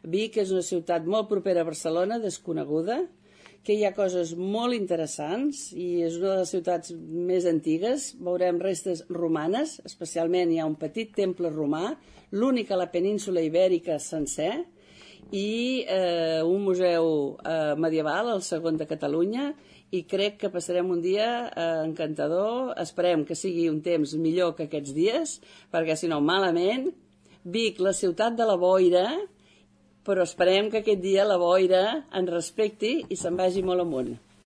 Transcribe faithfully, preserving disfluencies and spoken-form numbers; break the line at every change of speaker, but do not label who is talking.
Vic és una ciutat molt propera a Barcelona, desconeguda, que hi ha coses molt interessants i és una de les ciutats més antigues. Veurem restes romanes, especialment hi ha un petit temple romà, l'únic a la península Ibèrica sencer, i eh, un museu eh, medieval, el segon de Catalunya, i crec que passarem un dia eh, encantador. Esperem que sigui un temps millor que aquests dies, perquè si no, malament. Vic, la ciutat de la boira, però esperem que aquest dia la boira ens respecti i se'n vagi molt amunt.